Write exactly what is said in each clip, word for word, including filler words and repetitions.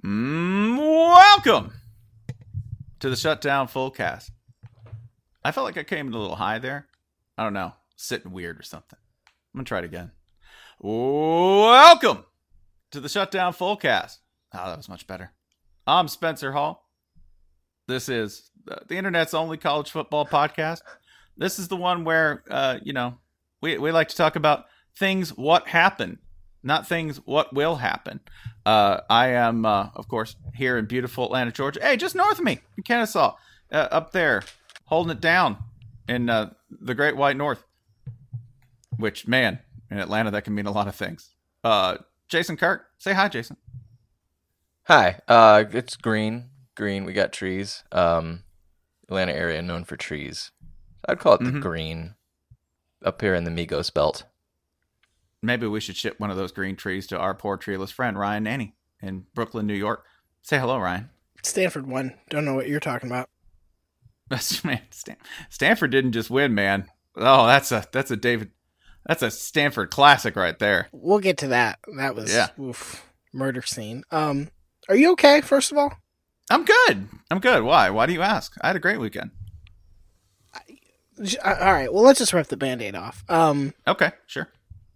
Mm, welcome to the Shutdown Fullcast. I felt like I came in a little high there. I don't know. Sitting weird or something. I'm going to try it again. Welcome to the Shutdown Fullcast. Oh, that was much better. I'm Spencer Hall. This is the internet's only college football podcast. This is the one where, uh, you know, we, we like to talk about things what happened, not things what will happen. Uh, I am, uh, of course, here in beautiful Atlanta, Georgia. Hey, just north of me in Kennesaw, uh, up there, holding it down in uh, the Great White North. Which, man, in Atlanta, that can mean a lot of things. Uh, Jason Kirk, say hi, Jason. Hi. Uh, it's green. Green. We got trees. Um, Atlanta area known for trees. I'd call it mm-hmm. the green up here in the Migos belt. Maybe we should ship one of those green trees to our poor treeless friend, Ryan Nanny, in Brooklyn, New York. Say hello, Ryan. Stanford won. Don't know what you're talking about. That's man. Stan- Stanford didn't just win, man. Oh, that's a that's a David. That's a Stanford classic right there. We'll get to that. That was yeah. oof, murder scene. Um, are you okay? First of all, I'm good. I'm good. Why? Why do you ask? I had a great weekend. I, all right. Well, let's just rip the Band-Aid off. Um, okay. Sure.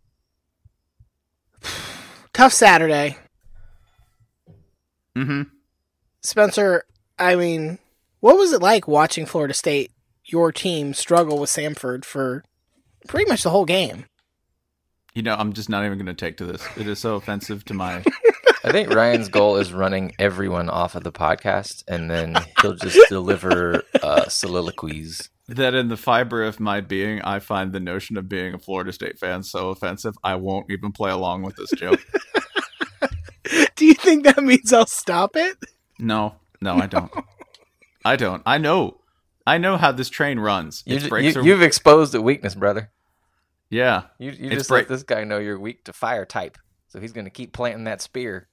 Tough Saturday. Mm-hmm. Spencer, I mean, what was it like watching Florida State, your team, struggle with Samford for pretty much the whole game? You know, I'm just not even going to take to this. It is so offensive to my... I think Ryan's goal is running everyone off of the podcast, and then he'll just deliver uh, soliloquies. That in the fiber of my being, I find the notion of being a Florida State fan so offensive, I won't even play along with this joke. Do you think that means I'll stop it? No, no, I don't. I don't. I know. I know how this train runs. You, Its brakes you, are... You've exposed a weakness, brother. Yeah. You, you just break... let this guy know you're weak to fire type, so he's going to keep planting that spear.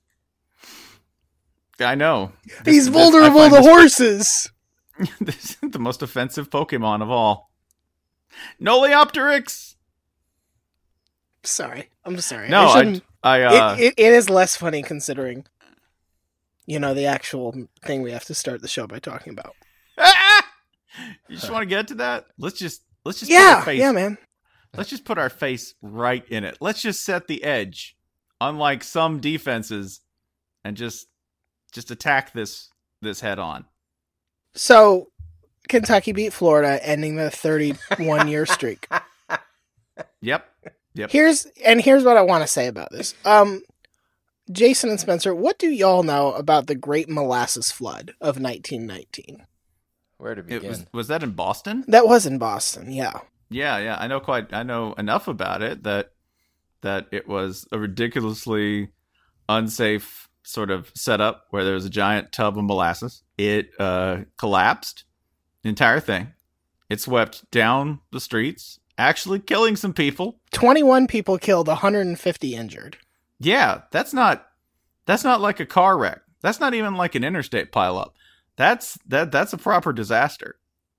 I know. This, he's vulnerable to horses. This is the most offensive Pokemon of all. Noliopteryx! Sorry. I'm sorry. No, I... I uh... it, it, it is less funny considering, you know, the actual thing we have to start the show by talking about. You just want to get to that? Let's just... Let's just yeah, put our face... yeah, man. Let's just put our face right in it. Let's just set the edge, unlike some defenses, and just just attack this this head on. So, Kentucky beat Florida, ending the thirty-one year streak. Yep. Yep. Here's and here's what I want to say about this. Um, Jason and Spencer, what do y'all know about the Great Molasses Flood of nineteen nineteen? Where to begin? It was, was that in Boston? That was in Boston. Yeah. Yeah, yeah. I know quite. I know enough about it that that it was a ridiculously unsafe sort of setup where there was a giant tub of molasses. It uh, collapsed, the entire thing. It swept down the streets, actually killing some people. twenty-one people killed, one hundred fifty injured. Yeah, that's not that's not like a car wreck. That's not even like an interstate pileup. That's that that's a proper disaster.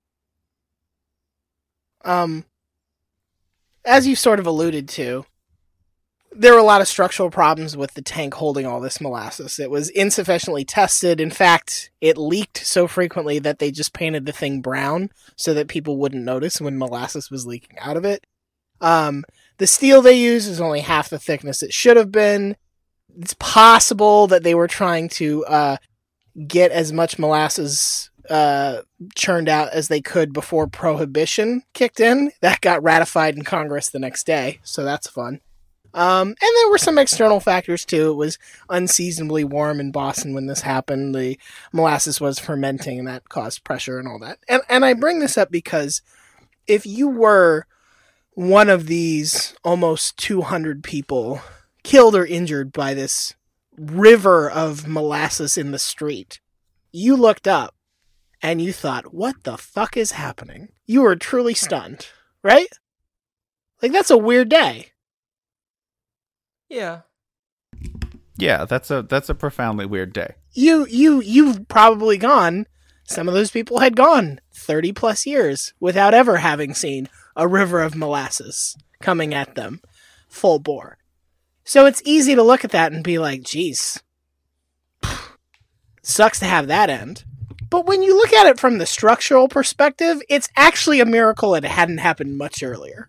Um, as you sort of alluded to, there were a lot of structural problems with the tank holding all this molasses. It was insufficiently tested. In fact, it leaked so frequently that they just painted the thing brown so that people wouldn't notice when molasses was leaking out of it. Um, the steel they used is only half the thickness it should have been. It's possible that they were trying to uh, get as much molasses uh, churned out as they could before Prohibition kicked in. That got ratified in Congress the next day, so that's fun. Um, and there were some external factors too. It was unseasonably warm in Boston when this happened. The molasses was fermenting and that caused pressure and all that. And and I bring this up because if you were one of these almost two hundred people killed or injured by this river of molasses in the street, you looked up and you thought, what the fuck is happening? You were truly stunned, right? Like, that's a weird day. Yeah. Yeah, that's a that's a profoundly weird day. You you you've probably gone. Some of those people had gone thirty plus years without ever having seen a river of molasses coming at them full bore. So it's easy to look at that and be like, geez, sucks to have that end. But when you look at it from the structural perspective, it's actually a miracle it hadn't happened much earlier.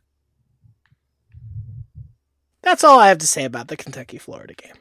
That's all I have to say about the Kentucky-Florida game.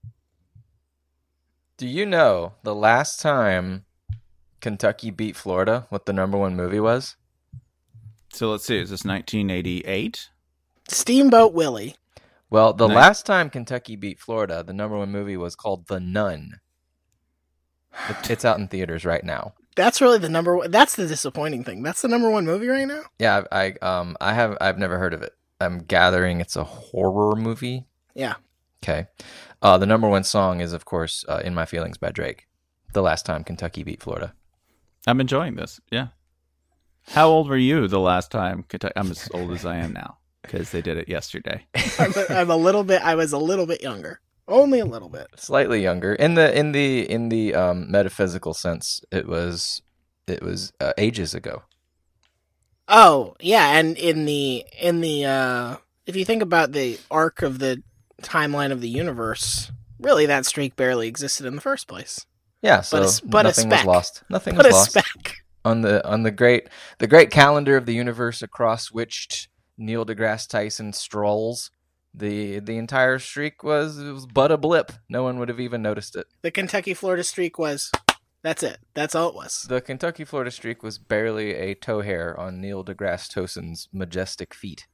Do you know the last time Kentucky beat Florida, what the number one movie was? So let's see, is this nineteen eighty-eight? Steamboat Willie. Well, the Nice. last time Kentucky beat Florida, the number one movie was called The Nun. It- It's out in theaters right now. That's really the number one. That's the disappointing thing. That's the number one movie right now? Yeah, I, I um I have I've never heard of it. I'm gathering it's a horror movie. Yeah. Okay. Uh, the number one song is, of course, uh, "In My Feelings" by Drake. The last time Kentucky beat Florida. I'm enjoying this. Yeah. How old were you the last time Kentucky? I'm as old as I am now because they did it yesterday. I'm, a, I'm a little bit, I was a little bit younger. Only a little bit. Slightly younger. In the in the in the um, metaphysical sense, it was it was uh, ages ago. Oh, yeah, and in the, in the, uh, if you think about the arc of the timeline of the universe, really that streak barely existed in the first place. Yeah, so But a- but a nothing was speck. lost. Nothing What was a lost spec. on the on the great the great calendar of the universe across which Neil deGrasse Tyson strolls. The the entire streak was it was but a blip. No one would have even noticed it. The Kentucky-Florida streak was, that's it. That's all it was. The Kentucky Florida streak was barely a toe hair on Neil deGrasse Tyson's majestic feet.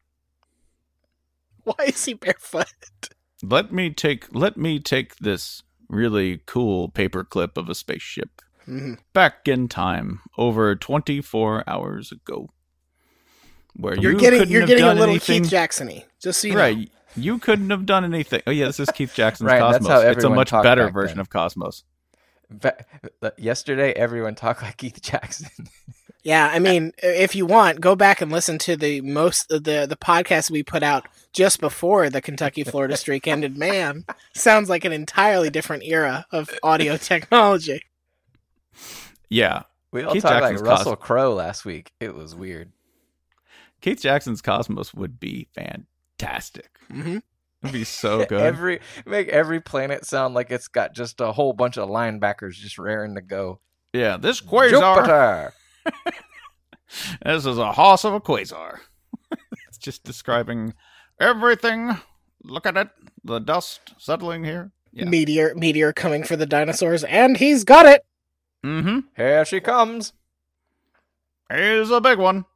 Why is he barefoot? Let me take let me take this really cool paperclip of a spaceship Mm-hmm. back in time over twenty-four hours ago, where You're you getting, couldn't you're have getting a done little anything. Keith Jackson-y, just so you right, know. you couldn't have done anything. Oh yeah, this is Keith Jackson's Right, that's Cosmos. how It's a everyone much talked better back version then. of Cosmos. Ba- Yesterday, everyone talked like Keith Jackson. Yeah, I mean, if you want, go back and listen to the most the the podcast we put out just before the Kentucky Florida streak ended. Man, sounds like an entirely different era of audio technology. Yeah, We all Keith talked Jackson's like Russell Crowe last week. It was weird. Keith Jackson's Cosmos would be fantastic. Mm-hmm. It'd be so good. Every make every planet sound like it's got just a whole bunch of linebackers just raring to go. yeah, this quasar. Jupiter. This is a hoss of a quasar. It's just describing everything. Look at it. The dust settling here. Yeah. Meteor, meteor coming for the dinosaurs, and he's got it. Mm-hmm. Here she comes. Here's a big one.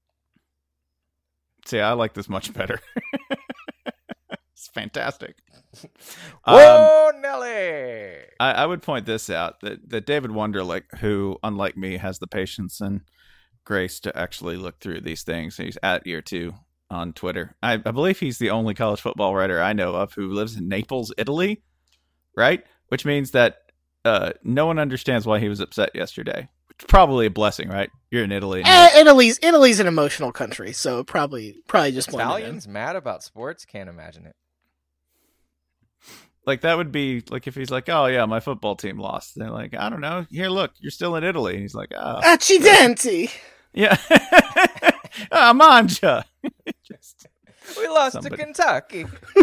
See, I like this much better. It's fantastic. Um, Whoa, Nelly! I, I would point this out that, that David Wonderlick, who, unlike me, has the patience and grace to actually look through these things. He's at year two on Twitter. I, I believe he's the only college football writer I know of who lives in Naples, Italy, right? Which means that uh, no one understands why he was upset yesterday. Which is probably a blessing, right? You're in Italy. and Eh, Italy's Italy's an emotional country, so probably probably just blended in. Italians mad about sports? Can't imagine it. Like, that would be like if he's like, oh, yeah, my football team lost. They're like, I don't know. Here, look, you're still in Italy. And he's like, oh. Accidenti! Yeah. Ah, manja. Just We lost Somebody- to Kentucky.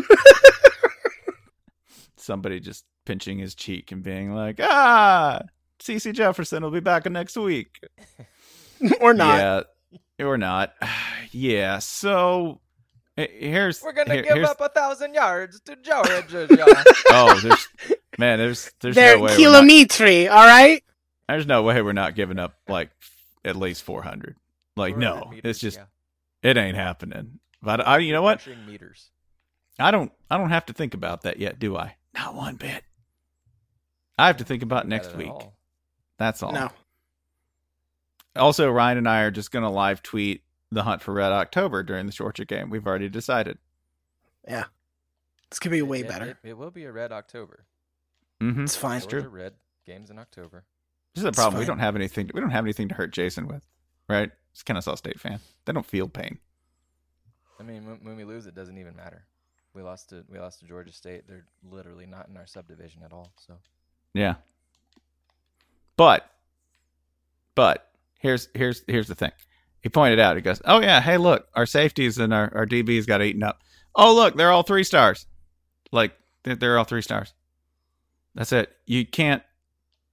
somebody just pinching his cheek and being like, ah, C C Jefferson will be back next week. Or not. Yeah, or not. Yeah, so eh, here's We're gonna here- give here's- up a thousand yards to Georgia. Oh, there's man, there's there's They're no way we're not, kilometri, all right? there's no way we're not giving up like at least four hundred. Like no, it's just it ain't happening. But I, you know what? Measuring meters. I don't I don't have to think about that yet, do I? Not one bit. I have to think about next Not at week. all. That's all. No. Also, Ryan and I are just going to live tweet the hunt for Red October during the Georgia game. We've already decided. Yeah. This could be way It- better. It, it will be a red October. Mm-hmm. It's fine. Georgia red games in October. This is the It's problem. We fine. don't have anything. We don't have anything to hurt Jason with, right? He's a Kennesaw State fan. They don't feel pain. I mean, when, when we lose, it doesn't even matter. We lost to we lost to Georgia State. They're literally not in our subdivision at all. So Yeah. But, but here's here's here's the thing. He pointed out. He goes, "Oh yeah, hey look, our safeties and our our D Bs got eaten up. Oh look, they're all three stars. Like they're, they're all three stars. That's it. You can't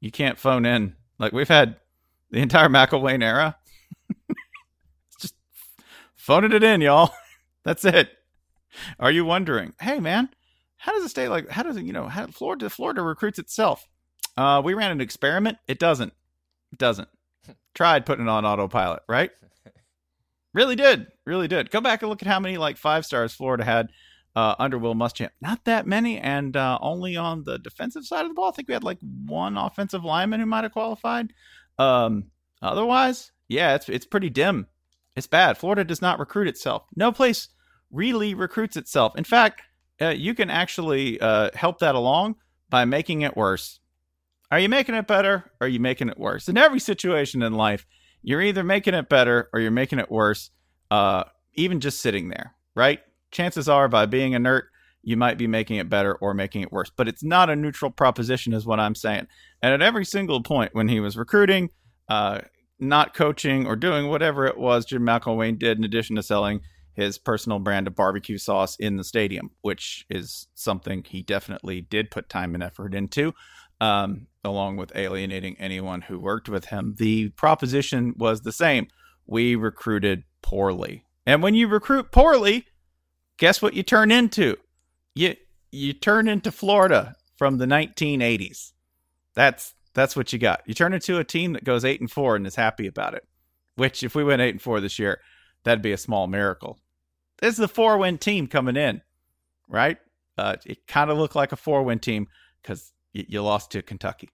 You can't phone in. Like, we've had the entire McElwain era. It's just phoning it in, y'all. That's it. Are you wondering, hey, man, how does a state like, how does it, you know, how Florida, Florida recruits itself? Uh, we ran an experiment. It doesn't. It doesn't. Tried putting it on autopilot, right? Really did. Really did. Go back and look at how many, like, five stars Florida had uh, under Will Muschamp. Not that many, and uh, only on the defensive side of the ball. I think we had, like, one offensive lineman who might have qualified. Um, otherwise, yeah, it's it's pretty dim. It's bad. Florida does not recruit itself. No place really recruits itself. In fact, uh, you can actually uh, help that along by making it worse. Are you making it better, or are you making it worse? In every situation in life, you're either making it better or you're making it worse, uh, even just sitting there, right? Chances are, by being inert, you might be making it better or making it worse. But it's not a neutral proposition is what I'm saying. And at every single point when he was recruiting, uh, not coaching, or doing whatever it was Jim McElwain did, in addition to selling his personal brand of barbecue sauce in the stadium, which is something he definitely did put time and effort into, um, along with alienating anyone who worked with him. The proposition was the same. We recruited poorly. And when you recruit poorly, guess what you turn into? You you turn into Florida from the nineteen eighties. That's that's what you got. You turn into a team that goes eight and four and is happy about it. Which, if we went eight and four this year, that'd be a small miracle. This is a four-win team coming in, right? Uh, it kind of looked like a four-win team because y- you lost to Kentucky.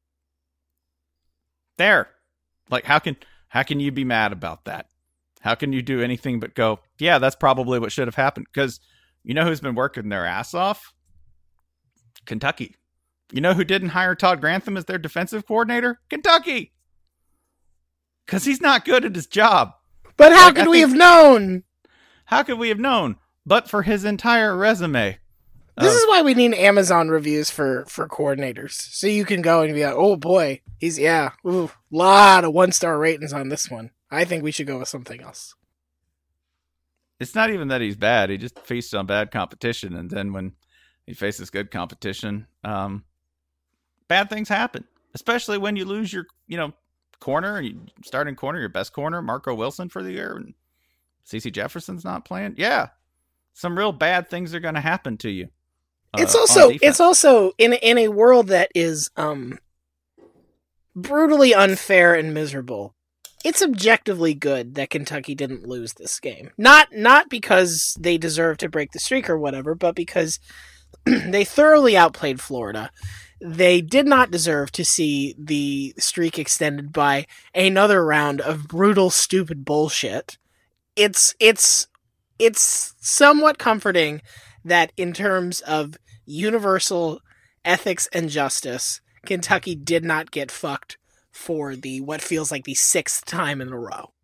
There, like how can how can you be mad about that? How can you do anything but go, yeah, that's probably what should have happened? Because you know who's been working their ass off? Kentucky. You know who didn't hire Todd Grantham as their defensive coordinator? Kentucky. Because he's not good at his job. But how Like, could I we think- have known? How could we have known? But for his entire resume. This Uh, is why we need Amazon reviews for, for coordinators. So you can go and be like, oh boy, he's, yeah, ooh, lot of one-star ratings on this one. I think we should go with something else. It's not even that he's bad. He just feasts on bad competition. And then when he faces good competition, um, bad things happen. Especially when you lose your, you know, corner, you starting corner, your best corner, Marco Wilson for the year, and C C Jefferson's not playing. Yeah. Some real bad things are going to happen to you. uh, It's on also defense. it's also in in a world that is um brutally unfair and miserable. It's objectively good that Kentucky didn't lose this game. Not not because they deserve to break the streak or whatever, but because they thoroughly outplayed Florida. They did not deserve to see the streak extended by another round of brutal, stupid bullshit. It's it's it's somewhat comforting that in terms of universal ethics and justice, Kentucky did not get fucked for the what feels like the sixth time in a row.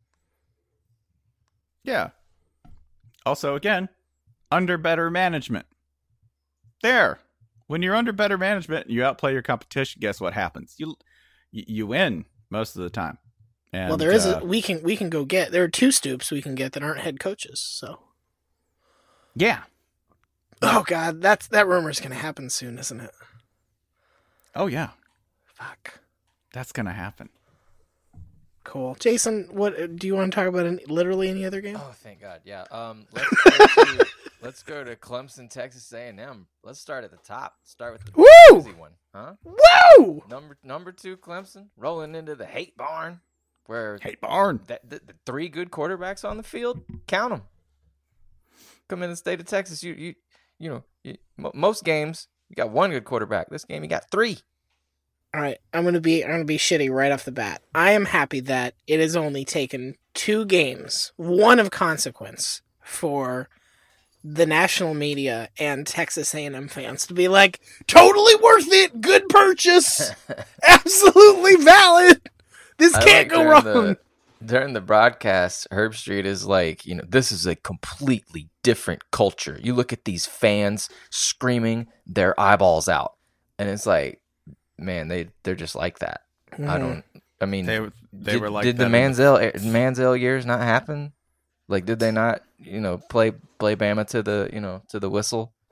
Yeah. Also, again, under better management. There. When you're under better management and you outplay your competition, guess what happens? You you win most of the time. And, well, there is uh, a, we can we can go get there are two Stoops we can get that aren't head coaches. So, yeah. oh god, that's that rumor's gonna happen soon, isn't it? Oh, yeah. Fuck. That's going to happen. Cool, Jason. What do you want to talk about? Any, literally any other game? Oh, thank God. Yeah. Um, let's go to, let's go to Clemson, Texas A and M. Let's start at the top. Start with the Woo! easy one, huh? Whoa! Number number two, Clemson, rolling into the hate barn, where Hey, Barn. that the, the three good quarterbacks on the field. Count them. Come in the state of Texas, you you you know you, mo- most games you got one good quarterback. This game you got three. All right, I'm gonna be I'm gonna be shitty right off the bat. I am happy that it has only taken two games, one of consequence, for the national media and Texas A and M fans to be like, totally worth it, good purchase, absolutely valid. This I can't like go during wrong. the- During the broadcast, Herb Street is like, you know, this is a completely different culture. You look at these fans screaming their eyeballs out, and it's like, man, they they're just like that. I don't. I mean, They they did, were like did that the in Manziel Manziel years not happen? Like, did they not, you know, play play Bama to the you know to the whistle?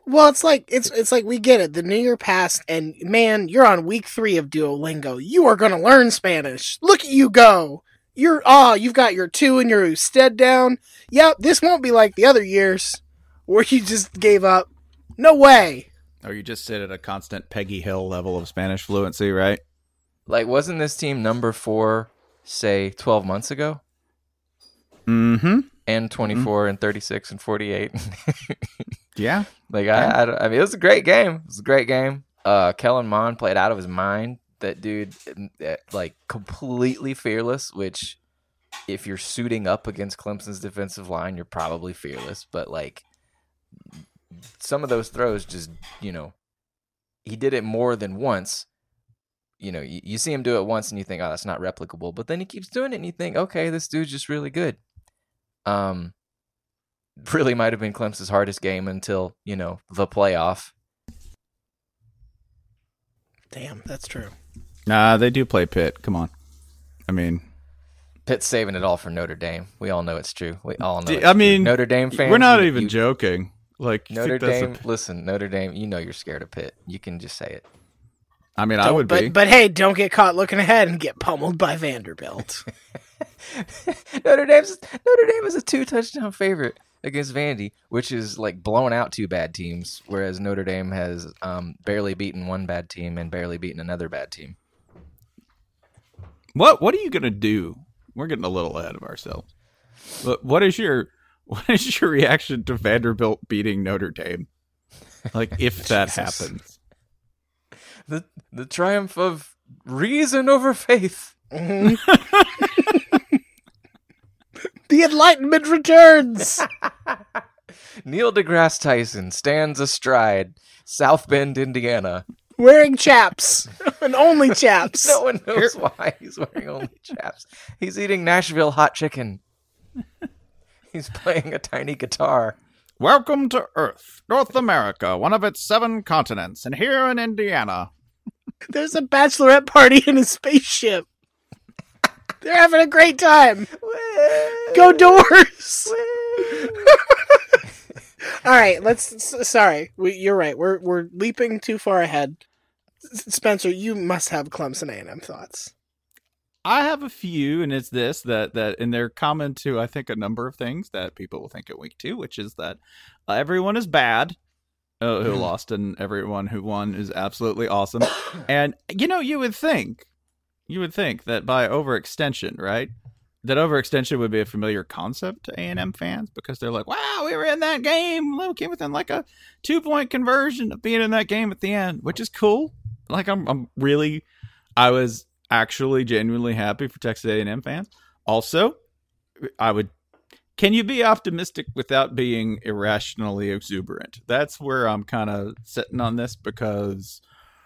Well, it's like it's it's like we get it. The new year passed, and man, you're on week three of Duolingo. You are going to learn Spanish. Look at you go. You're oh, you've got your two and your usted down. Yep, this won't be like the other years where you just gave up. No way. Or you just sit at a constant Peggy Hill level of Spanish fluency, right? Like, wasn't this team number four, say, twelve months ago? Mm-hmm. And twenty-four mm-hmm. and thirty-six and forty-eight. Yeah. Like, I, I, I mean, it was a great game. It was a great game. Uh, Kellen Mond played out of his mind. That dude, like, completely fearless, which, if you're suiting up against Clemson's defensive line, you're probably fearless. But, like, some of those throws just, you know, he did it more than once. You know, you, you see him do it once and you think, oh, that's not replicable. But then he keeps doing it and you think, okay, this dude's just really good. Um, really might have been Clemson's hardest game until, you know, the playoff. Damn, that's true. Nah, they do play Pitt. Come on. I mean, Pitt's saving it all for Notre Dame. We all know it's true. We all know. I mean, true. Notre Dame fans. We're not you, even you, joking. Like Notre Dame. A... Listen, Notre Dame. You know you're scared of Pitt. You can just say it. I mean, don't, I would but, be. But hey, don't get caught looking ahead and get pummeled by Vanderbilt. Notre Dame's Notre Dame is a two touchdown favorite against Vandy, which is like blowing out two bad teams, whereas Notre Dame has um, barely beaten one bad team and barely beaten another bad team. What What are you gonna do? We're getting a little ahead of ourselves. But what is your What is your reaction to Vanderbilt beating Notre Dame? Like, if that happens, the the triumph of reason over faith. Mm-hmm. The Enlightenment returns. Neil deGrasse Tyson stands astride South Bend, Indiana, wearing chaps and only chaps. No one knows why he's wearing only chaps. He's eating Nashville hot chicken. He's playing a tiny guitar. Welcome to Earth, North America, one of its seven continents, and here in Indiana. There's a bachelorette party in a spaceship. They're having a great time. Go Doors! All right, let's. Sorry, we, you're right. We're we're leaping too far ahead. Spencer, you must have Clemson A and M thoughts. I have a few, and it's this that that and they're common to I think a number of things that people will think at week two, which is that uh, everyone is bad uh, who lost, and everyone who won is absolutely awesome. And you know, you would think. You would think that by overextension, right? That overextension would be a familiar concept to A and M fans because they're like, wow, we were in that game. We came within like a two-point conversion of being in that game at the end, which is cool. Like, I'm I'm really, I was actually genuinely happy for Texas A and M fans. Also, I would, can you be optimistic without being irrationally exuberant? That's where I'm kind of sitting on this because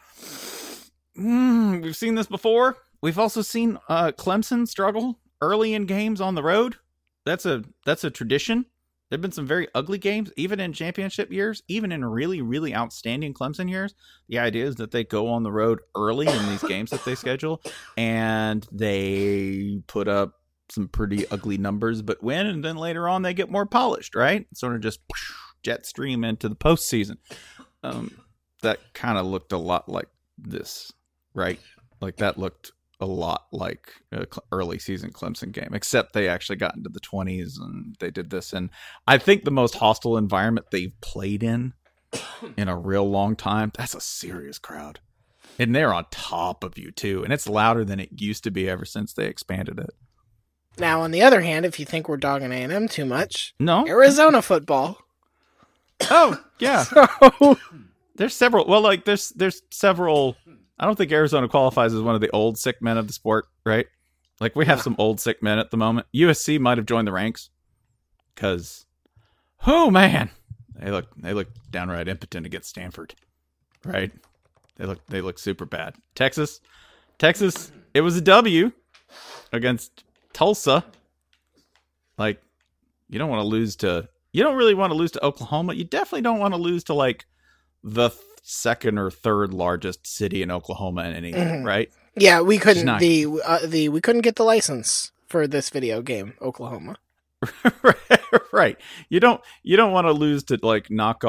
mm, we've seen this before. We've also seen uh, Clemson struggle early in games on the road. That's a that's a tradition. There have been some very ugly games, even in championship years, even in really, really outstanding Clemson years. The idea is that they go on the road early in these games that they schedule, and they put up some pretty ugly numbers, but win, and then later on they get more polished, right? Sort of just jet stream into the postseason. Um, that kind of looked a lot like this, right? Like that looked a lot like an early season Clemson game, except they actually got into the twenties and they did this. And I think the most hostile environment they've played in in a real long time, that's a serious crowd. And they're on top of you too. And it's louder than it used to be ever since they expanded it. Now, on the other hand, if you think we're dogging A and M too much, no, Arizona football. Oh, yeah. So... There's several, well, like there's, there's several, I don't think Arizona qualifies as one of the old sick men of the sport, right? Like, we have yeah. some old sick men at the moment. U S C might have joined the ranks because, oh man, they look they look downright impotent against Stanford, right? They look they look super bad. Texas, Texas, it was a W against Tulsa. Like, you don't want to lose to, you don't really want to lose to Oklahoma. You definitely don't want to lose to like the th- second or third largest city in Oklahoma in anything, mm-hmm. right? Yeah, we couldn't not... the uh, the we couldn't get the license for this video game, Oklahoma. Right. You don't you don't want to lose to like knock off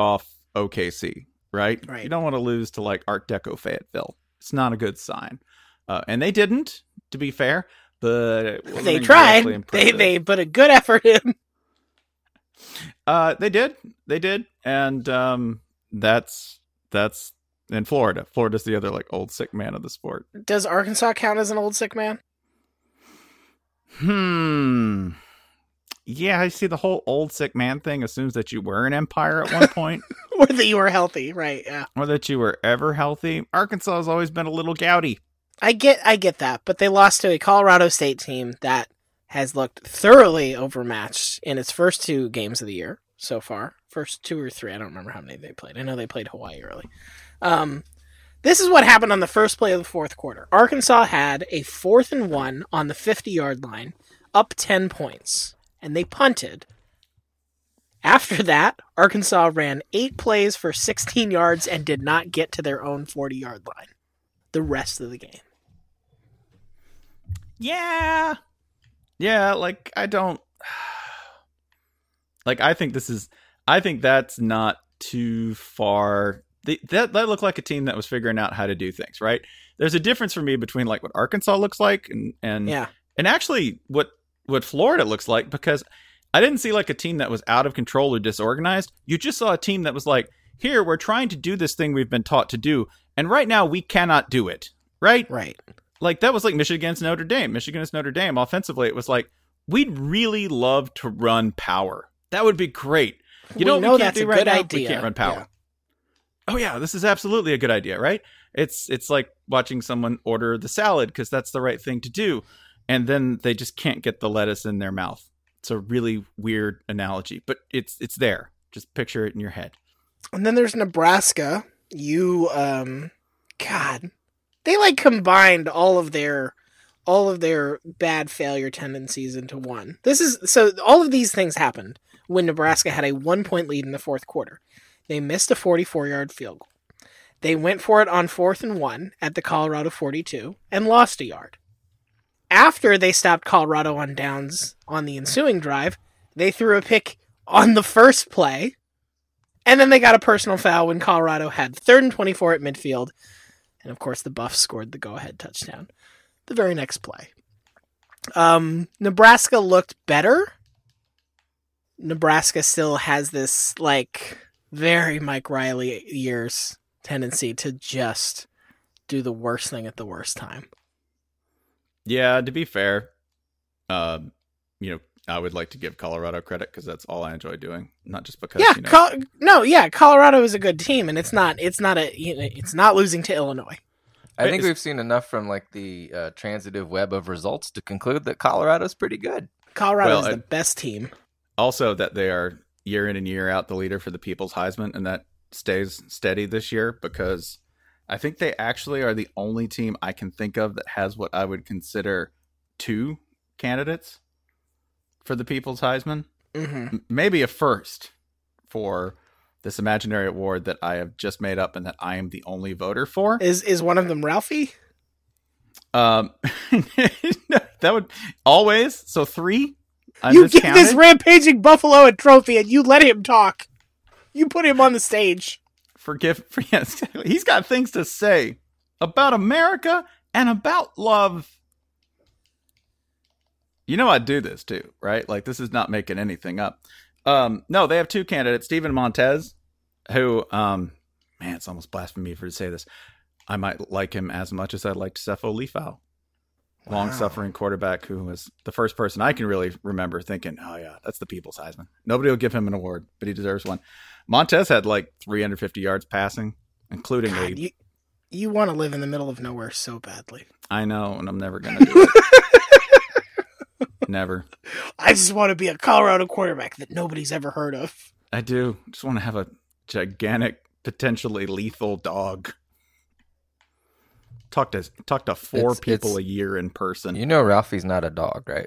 O K C, right? Right. You don't want to lose to like Art Deco Fayetteville. It's not a good sign. Uh, and they didn't, to be fair, but it wasn't They exactly tried. They impressive. they put a good effort in. Uh, they did. They did. And um, that's that's in Florida. Florida's the other like old sick man of the sport. Does Arkansas count as an old sick man? Hmm. Yeah, I see the whole old sick man thing assumes that you were an empire at one point, Or that you were healthy, right? Yeah. or that you were ever healthy. Arkansas has always been a little gouty. I get I get that, but they lost to a Colorado State team that has looked thoroughly overmatched in its first two games of the year so far. First two or three, I don't remember how many they played. I know they played Hawaii early. Um, this is what happened on the first play of the fourth quarter. Arkansas had a fourth and one on the fifty-yard line, up ten points, and they punted. After that, Arkansas ran eight plays for sixteen yards and did not get to their own forty-yard line the rest of the game. Yeah. Yeah, like I don't like I think this is I think that's not too far. They, that that looked like a team that was figuring out how to do things, right? There's a difference for me between like what Arkansas looks like and and Yeah. and actually what what Florida looks like, because I didn't see like a team that was out of control or disorganized. You just saw a team that was like, here, we're trying to do this thing we've been taught to do, and right now we cannot do it, right? Right. Like that was like Michigan against Notre Dame. Michigan against Notre Dame. Offensively, it was like, we'd really love to run power. That would be great. You We know what know we can't that's do a right good now? idea. We can't run power. Yeah. Oh yeah, this is absolutely a good idea, right? It's it's like watching someone order the salad because that's the right thing to do, and then they just can't get the lettuce in their mouth. It's a really weird analogy, but it's it's there. Just picture it in your head. And then there's Nebraska. You, um, God, they like combined all of their, all of their bad failure tendencies into one. This is so. All of these things happened when Nebraska had a one point lead in the fourth quarter. They missed a forty-four yard field goal. They went for it on fourth and one at the Colorado forty-two and lost a yard. After they stopped Colorado on downs on the ensuing drive, they threw a pick on the first play. And then they got a personal foul when Colorado had third and twenty-four at midfield. And of course, the Buffs scored the go-ahead touchdown the very next play. Um, Nebraska looked better. Nebraska still has this, like, very Mike Riley years tendency to just do the worst thing at the worst time. Yeah, to be fair, um, you know, I would like to give Colorado credit because that's all I enjoy doing, not just because. Yeah, you know, Col- no, yeah, Colorado is a good team, and it's not, it's not a, you know, it's not losing to Illinois. I think Is- we've seen enough from like the uh, transitive web of results to conclude that Colorado's pretty good. Colorado Well, is the I- best team. also that they are year in and year out the leader for the People's Heisman, and that stays steady this year because I think they actually are the only team I can think of that has what I would consider two candidates for the People's Heisman. Mm-hmm. M- maybe a first for this imaginary award that I have just made up and that I am the only voter for. Is is one of them Ralphie? Um, that would always so three. You give this Undiscounted? rampaging buffalo a trophy, and you let him talk. You put him on the stage. Forgive, for, yes, he's got things to say about America and about love. You know, I do this too, right? Like, this is not making anything up. Um, no, they have two candidates, Stephen Montez, who, um, man, it's almost blasphemy for to say this. I might like him as much as I'd like Sefo Leafau. Wow. Long-suffering quarterback who was the first person I can really remember thinking, oh, yeah, that's the People's Heisman. Nobody will give him an award, but he deserves one. Montez had like three hundred fifty yards passing, including God, a... you you want to live in the middle of nowhere so badly. I know, and I'm never going to do it. Never. I just want to be a Colorado quarterback that nobody's ever heard of. I do. Just want to have a gigantic, potentially lethal dog. Talk to talk to four It's- people it's- a year in person. You know Ralphie's not a dog, right?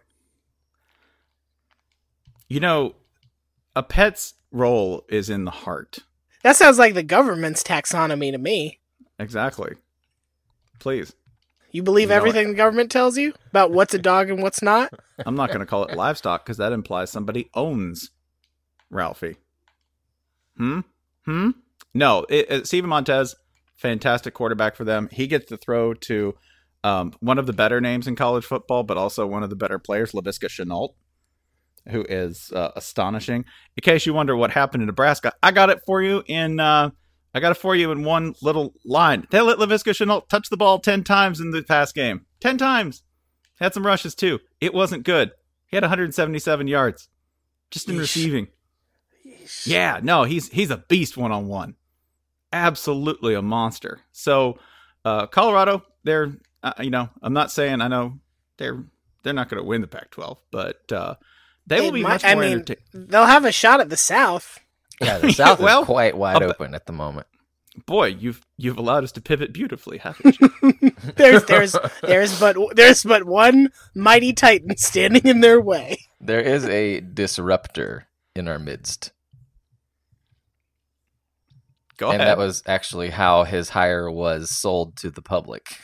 You know, a pet's role is in the heart. That sounds like the government's taxonomy to me. Exactly. Please. You believe You know everything the government tells you about what's a dog and what's not? I'm not going to call it livestock because that implies somebody owns Ralphie. Hmm? Hmm? No, it, it, Steven Montez, fantastic quarterback for them. He gets to throw to um, one of the better names in college football, but also one of the better players, Laviska Shenault, who is uh, astonishing. In case you wonder what happened in Nebraska, I got it for you in uh, I got it for you in one little line. They let Laviska Shenault touch the ball ten times in the past game. Ten times. Had some rushes too. It wasn't good. He had one hundred seventy-seven yards just in Yeesh. receiving. Yeesh. Yeah, no, he's he's a beast one on one. Absolutely a monster. So, uh, Colorado, they're uh, you know, I'm not saying I know they're they're not going to win the Pac twelve, but uh, they will It be might- much I more mean, entertaining. They'll have a shot at the South. Yeah, the South Well, is quite wide uh, open at the moment. Boy, you've you've allowed us to pivot beautifully, haven't you? There's there's there's but there's but one mighty titan standing in their way. There is a disruptor in our midst. Go and ahead. that was actually how his hire was sold to the public.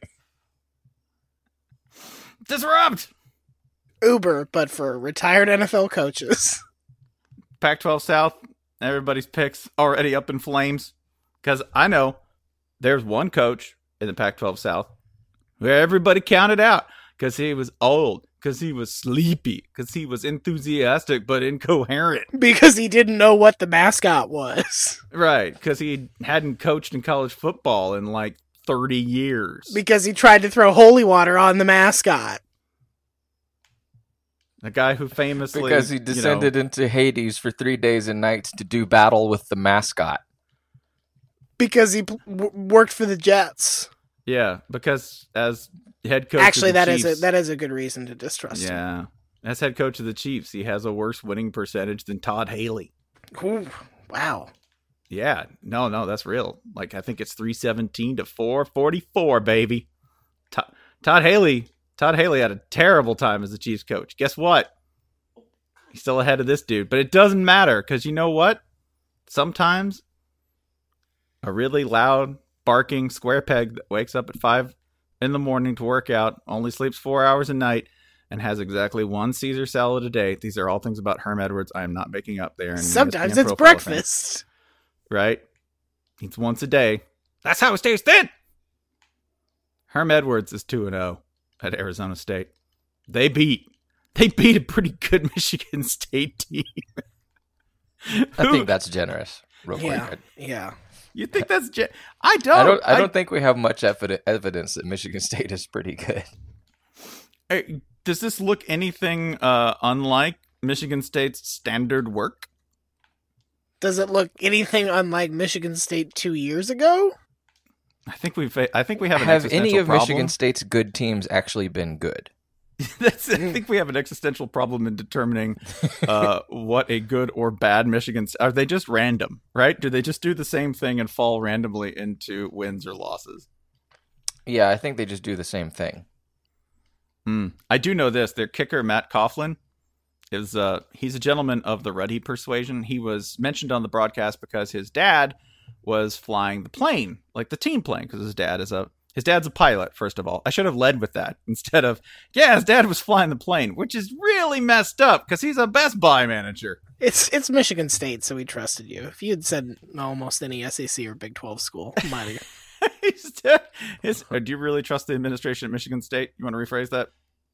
Disrupt! Uber, but for retired N F L coaches. Pac twelve South, everybody's picks already up in flames. Because I know there's one coach in the Pac twelve South where everybody counted out because he was old, because he was sleepy, because he was enthusiastic but incoherent. Because he didn't know what the mascot was. Right, because he hadn't coached in college football in like thirty years. Because he tried to throw holy water on the mascot. A guy who famously... Because he you know, descended into Hades for three days and nights to do battle with the mascot. Because he p- w- worked for the Jets. yeah, because as head coach Actually, of the that is Chiefs, a that is a good reason to distrust him. yeah, as head coach of the Chiefs, he has a worse winning percentage than Todd Haley. Ooh, wow. Yeah, no, no, that's real. Like, I think it's three seventeen to four forty-four, baby. Todd, Todd Haley, Todd Haley had a terrible time as the Chiefs coach. Guess what? He's still ahead of this dude, but it doesn't matter because you know what? Sometimes a really loud, barking square peg that wakes up at five in the morning to work out, only sleeps four hours a night, and has exactly one Caesar salad a day. These are all things about Herm Edwards. I am not making up there. Sometimes it's breakfast. Right? Eats once a day. That's how it stays thin. Herm Edwards is two and oh at Arizona State. They beat they beat a pretty good Michigan State team. I think that's generous. Real Yeah, quick. yeah. You think that's ge- I don't I don't. I don't think we have much evi- evidence that Michigan State is pretty good. Hey, does this look anything uh, unlike Michigan State's standard work? Does it look anything unlike Michigan State two years ago? I think we've I think we have an Have any existential of problem. Michigan State's good teams actually been good? That's, I think we have an existential problem in determining uh, what a good or bad Michigan. Are they just random, right? Do they just do the same thing and fall randomly into wins or losses? Yeah, I think they just do the same thing. Mm. I do know this. Their kicker, Matt Coughlin, is uh, he's a gentleman of the Ruddy persuasion. He was mentioned on the broadcast because his dad was flying the plane, like the team plane, because his dad is a His dad's a pilot, first of all. I should have led with that instead of, yeah, his dad was flying the plane, which is really messed up because he's a Best Buy manager. It's it's Michigan State, so we trusted you. If you had said almost any S E C or Big twelve school, might have. His dad- his- uh, do you really trust the administration at Michigan State? You want to rephrase that?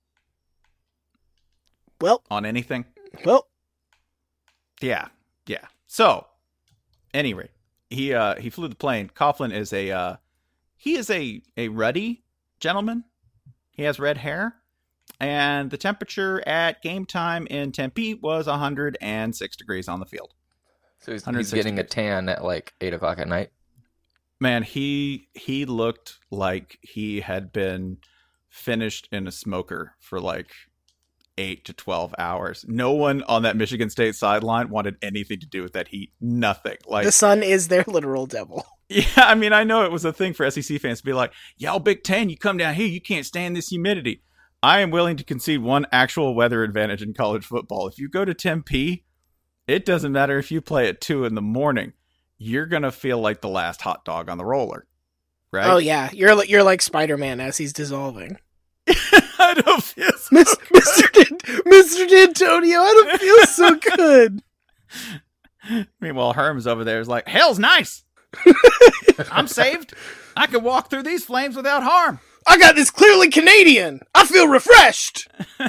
Well, On anything? well, Yeah, yeah. So, any rate, he uh, he flew the plane. Coughlin is a uh, he is a a ruddy gentleman. He has red hair, and the temperature at game time in Tempe was one hundred six degrees on the field. So he's, one hundred he's six getting a tan at like eight o'clock at night. Man, he he looked like he had been finished in a smoker for like eight to twelve hours. No one on that Michigan State sideline wanted anything to do with that heat. Nothing. Like, the sun is their literal devil. yeah, I mean, I know it was a thing for S E C fans to be like, y'all Big Ten, you come down here, you can't stand this humidity. I am willing to concede one actual weather advantage in college football. If you go to Tempe, it doesn't matter if you play at two in the morning. You're going to feel like the last hot dog on the roller, right? Oh yeah, you're li- you're like Spider-Man as he's dissolving. I don't feel so Miss- Mister Dan- Mister D'Antonio, I don't feel so good. Meanwhile, Herm's over there is like, hell's nice. I'm saved. I can walk through these flames without harm. I got this clearly Canadian. I feel refreshed.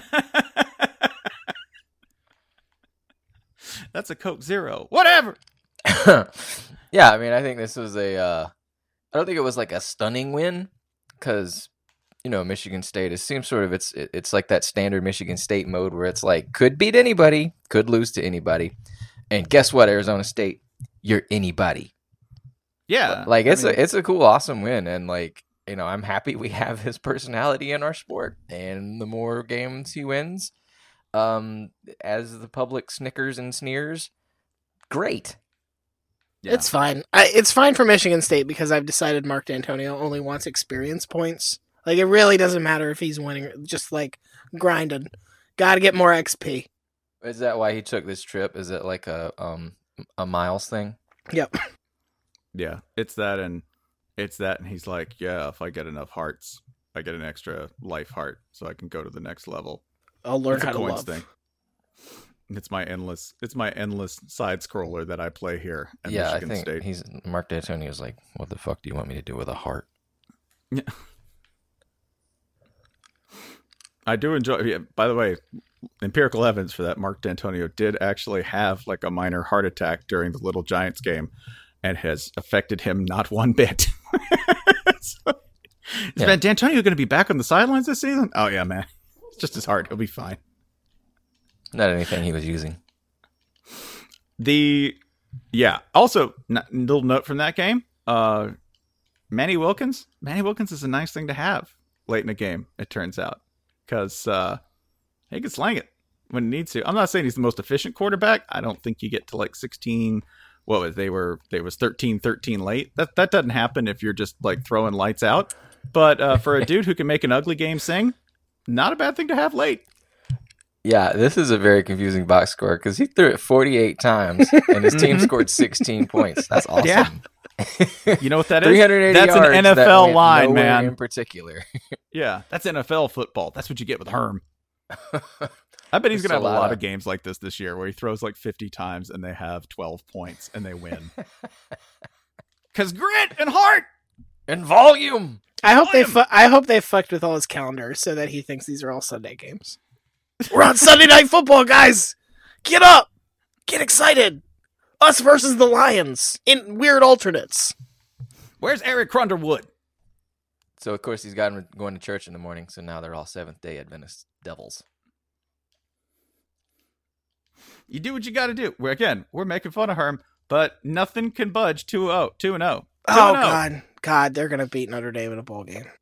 That's a Coke Zero. Whatever. Yeah, I mean, I think this was a. Uh, I don't think it was like a stunning win because, you know, Michigan State. It seems sort of it's it, it's like that standard Michigan State mode where it's like could beat anybody, could lose to anybody, and guess what, Arizona State, you're anybody. Yeah, like it's I mean, a it's a cool, awesome win, and like you know, I'm happy we have his personality in our sport, and the more games he wins, um, as the public snickers and sneers, great. Yeah. It's fine. I, it's fine for Michigan State because I've decided Mark D'Antonio only wants experience points. Like, it really doesn't matter if he's winning. Just, like, grinding. Got to get more X P. Is that why he took this trip? Is it like a um a Miles thing? Yep. Yeah, it's that, and it's that, and he's like, yeah, if I get enough hearts, I get an extra life heart, so I can go to the next level. I'll learn it's how a to coins love. Thing. It's my endless. It's my endless side scroller that I play here at yeah, Michigan I think State. he's Mark D'Antonio's like, what the fuck do you want me to do with a heart? Yeah. I do enjoy. Yeah, by the way, empirical evidence for that. Mark D'Antonio did actually have like a minor heart attack during the Little Giants game, and has affected him not one bit. so, is yeah. man D'Antonio going to be back on the sidelines this season? Oh yeah, man. It's just his heart. He'll be fine. Not anything he was using. The yeah. Also, n- little note from that game. Uh, Manny Wilkins. Manny Wilkins is a nice thing to have late in the game. It turns out because uh, he can slang it when he needs to. I'm not saying he's the most efficient quarterback. I don't think you get to like sixteen. What was they were? They was thirteen thirteen late. That that doesn't happen if you're just like throwing lights out. But uh, for a dude who can make an ugly game sing, not a bad thing to have late. Yeah, this is a very confusing box score because he threw it forty-eight times and his team scored sixteen points. That's awesome. Yeah. You know what that is? three hundred eighty That's yards an N F L that went line, nowhere man. In particular. Yeah, that's N F L football. That's what you get with Herm. I bet he's going to have a lot of games like this this year where he throws like fifty times and they have twelve points and they win. Because grit and heart and volume. I hope volume. they fu- I hope they fucked with all his calendars so that he thinks these are all Sunday games. We're on Sunday Night Football, guys! Get up! Get excited! Us versus the Lions in weird alternates. Where's Eric Underwood? So, of course, he's got him going to church in the morning, so now they're all Seventh-day Adventist devils. You do what you got to do. We're, again, we're making fun of Herm, but nothing can budge two and oh. two and oh. Oh, God. God, they're going to beat Notre Dame in a bowl game.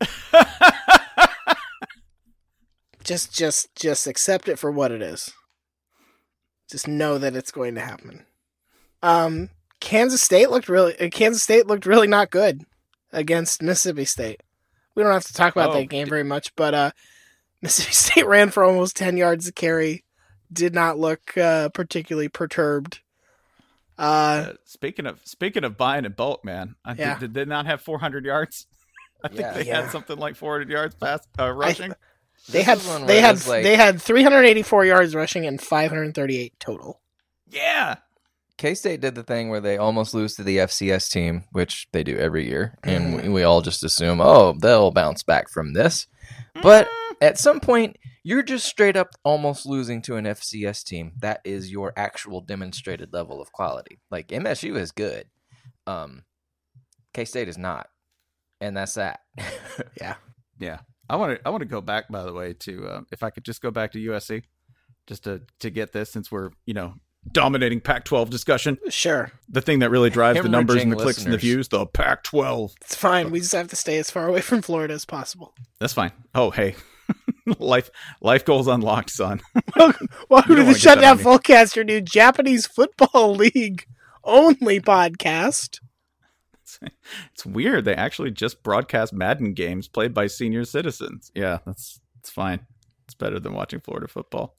Just, just, just accept it for what it is. Just know that it's going to happen. Um, Kansas State looked really. Uh, Kansas State looked really not good against Mississippi State. We don't have to talk about oh, that game very much, but uh, Mississippi State ran for almost ten yards a carry. Did not look uh, particularly perturbed. Uh, uh, speaking of speaking of buying in bulk, man, I yeah. did, did they not have four hundred yards? I think yeah, they yeah. had something like four hundred yards pass uh, rushing. I, They had they had like, they had three hundred eighty-four yards rushing and five hundred thirty-eight total. Yeah. K-State did the thing where they almost lose to the F C S team, which they do every year, and we, we all just assume, oh, they'll bounce back from this. But at some point, you're just straight up almost losing to an F C S team. That is your actual demonstrated level of quality. Like M S U is good. Um, K-State is not. And that's that. Yeah. Yeah. I want to. I want to go back, by the way, to uh, if I could just go back to U S C, just to to get this, since we're you know dominating Pac twelve discussion. Sure. The thing that really drives the numbers and the listeners. clicks and the views, the Pac twelve. It's fine. We just have to stay as far away from Florida as possible. That's fine. Oh, hey, life life goals unlocked, son. Welcome to the Shutdown Fullcast, your new Japanese Football League only podcast. It's weird. They actually just broadcast Madden games played by senior citizens. Yeah, that's it's fine. It's better than watching Florida football.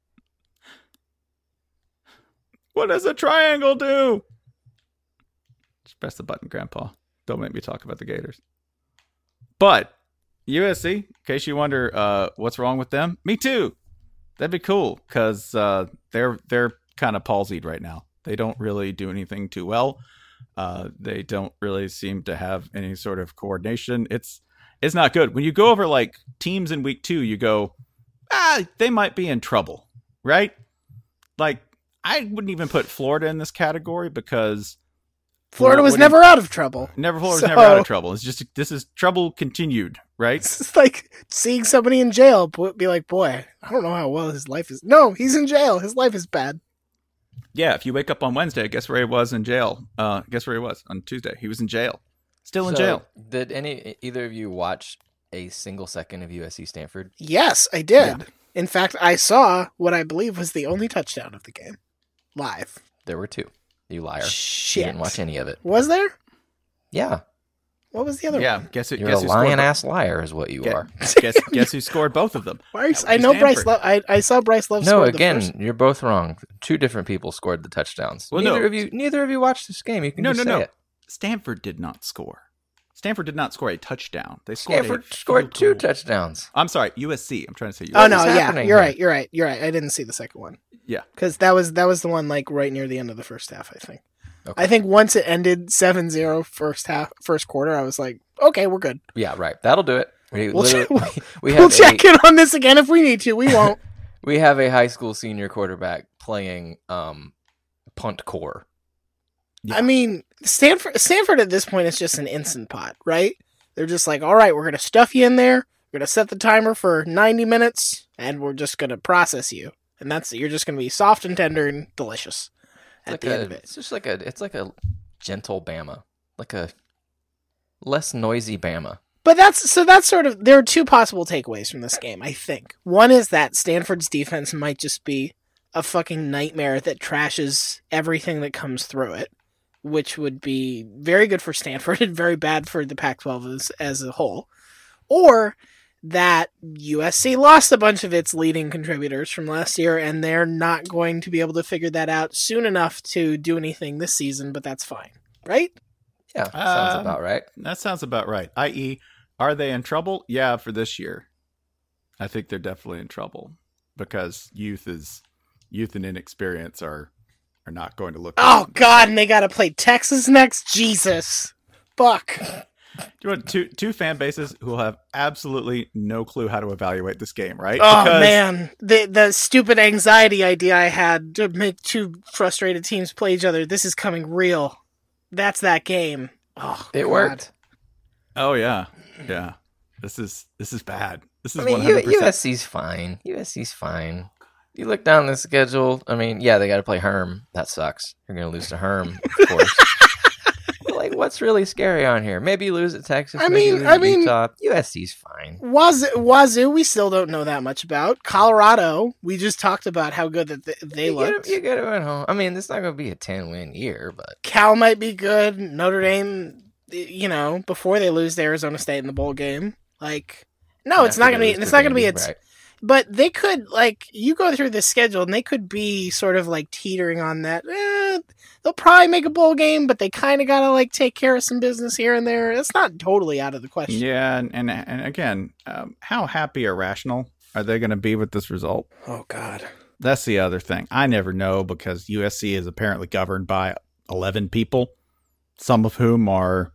What does a triangle do? Just press the button, Grandpa. Don't make me talk about the Gators. But U S C, in case you wonder uh, what's wrong with them, me too. That'd be cool because uh, they're they're kind of palsied right now. They don't really do anything too well. Uh, they don't really seem to have any sort of coordination. It's it's not good. When you go over like teams in week two, you go, ah, they might be in trouble, right? Like I wouldn't even put Florida in this category because Florida was what never out of trouble. Never Florida was So- never out of trouble. It's just this is trouble continued, right? It's like seeing somebody in jail, bo- be like, boy, I don't know how well his life is. No, he's in jail. His life is bad. Yeah, if you wake up on Wednesday, guess where he was in jail? Uh, guess where he was on Tuesday? He was in jail. Still in So, jail. Did any either of you watch a single second of U S C Stanford? Yes, I did. In fact, I saw what I believe was the only touchdown of the game live. There were two. You liar. Shit. You didn't watch any of it. Was there? Yeah. What was the other Yeah, one? guess who? You're guess a who scored lying bo- ass liar is what you Get- are. Guess guess who scored both of them? Bryce, That I would be know Bryce. Stanford. Love. I, I saw Bryce Love. No, score again, the first. you're both wrong. Two different people scored the touchdowns. Well, neither no. of you neither of you watched this game. You can No, just no, say no. it. Stanford did not score. Stanford did not score a touchdown. They scored Stanford a scored field two goal. touchdowns. I'm sorry, U S C. I'm trying to say U S C. Oh What no, is yeah, happening you're here? right. You're right. You're right. I didn't see the second one. Yeah. because that was that was the one like right near the end of the first half. I think. Okay. I think once it ended seven zero first half, first quarter, I was like, okay, we're good. Yeah, right. That'll do it. We We'll literally- check- we We'll have check a, in on this again if we need to. We won't. we have a high school senior quarterback playing um, punt core. Yeah. I mean, Stanford Stanford at this point is just an instant pot, right? They're just like, all right, we're gonna stuff you in there. We're gonna set the timer for ninety minutes, and we're just gonna process you, and that's you're just gonna be soft and tender and delicious at Like the a, end of it. It's just like a it's like a gentle Bama, like a less noisy Bama. But that's so that's sort of there are two possible takeaways from this game, I think. One is that Stanford's defense might just be a fucking nightmare that trashes everything that comes through it, which would be very good for Stanford and very bad for the Pac twelve as, as a whole. Or that U S C lost a bunch of its leading contributors from last year and they're not going to be able to figure that out soon enough to do anything this season, but that's fine. Right? Yeah, sounds Um, about right. That sounds about right. that is, are they in trouble? Yeah, for this year. I think they're definitely in trouble because youth is youth and inexperience are are not going to look. Oh god, and they gotta play Texas next? Jesus. Fuck. Do you want two two fan bases who will have absolutely no clue how to evaluate this game, right? Oh Because- man, the the stupid anxiety idea I had to make two frustrated teams play each other. This is coming real. That's that game. Oh, It God. worked. Oh yeah, yeah. This is this is bad. This is I mean, one U- hundred percent. USC's fine. U S C's fine. You look down the schedule. I mean, yeah, they got to play Herm. That sucks. You're going to lose to Herm, of course. But, like, what's really scary on here? Maybe you lose at Texas. I maybe you mean- lose I at mean- Utah. U S C's fine. Wazoo, Wazoo, we still don't know that much about. Colorado, we just talked about how good that th- they you looked. Get, you get it at home. I mean, it's not going to be a ten-win year, but Cal might be good. Notre Dame, you know, before they lose to Arizona State in the bowl game. Like, no, it's after not they gonna be. lose It's to not gonna be. Vandy, It's right. But they could, like, you go through this schedule and they could be sort of like teetering on that. Eh, they'll probably make a bowl game, but they kind of got to, like, take care of some business here and there. It's not totally out of the question. Yeah, and and, and again, um, how happy or rational are they going to be with this result? Oh, God. That's the other thing. I never know because U S C is apparently governed by eleven people, some of whom are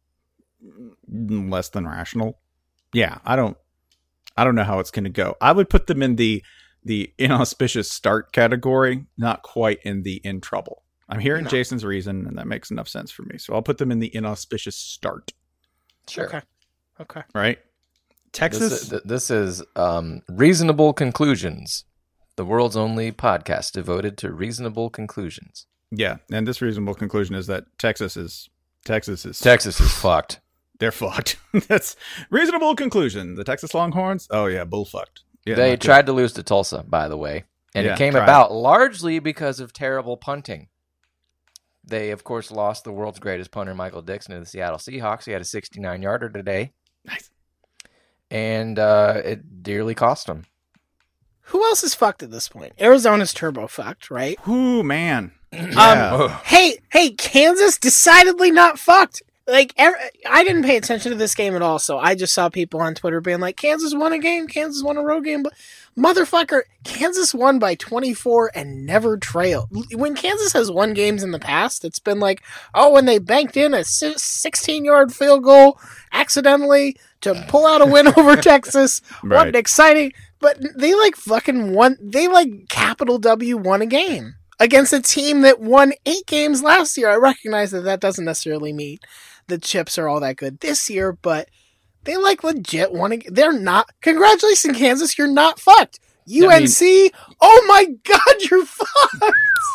less than rational. Yeah, I don't I don't know how it's going to go. I would put them in the the inauspicious start category, not quite in the in trouble. I'm hearing No. Jason's reason, and that makes enough sense for me. So I'll put them in the inauspicious start, Sure. Okay. Okay. right? Texas. This, is- this is um, Reasonable Conclusions, the world's only podcast devoted to reasonable conclusions. Yeah, and this reasonable conclusion is that Texas is Texas is Texas is fucked. they're fucked. That's reasonable conclusion. The Texas Longhorns, oh yeah, bull fucked. Yeah, They not good. tried to lose to Tulsa, by the way, and Yeah, it came tried. about largely because of terrible punting. They, of course, lost the world's greatest punter, Michael Dixon, to the Seattle Seahawks. He had a sixty-nine yarder today, Nice. and uh, it dearly cost him. Who else is fucked at this point? Arizona's turbo fucked, right? Ooh man. Um, Yeah. Hey, hey, Kansas decidedly not fucked. like every, I didn't pay attention to this game at all, so I just saw people on Twitter being like, Kansas won a game, Kansas won a road game, but motherfucker, Kansas won by twenty-four and never trailed. When Kansas has won games in the past, it's been like, oh, when they banked in a sixteen-yard field goal accidentally to pull out a win over Texas. Right. What an exciting... But they like fucking won... They like capital W won a game against a team that won eight games last year. I recognize that that doesn't necessarily mean the chips are all that good this year, but they like legit won a... They're not... Congratulations, Kansas, you're not fucked. U N C, I mean, oh my god, you're fucked.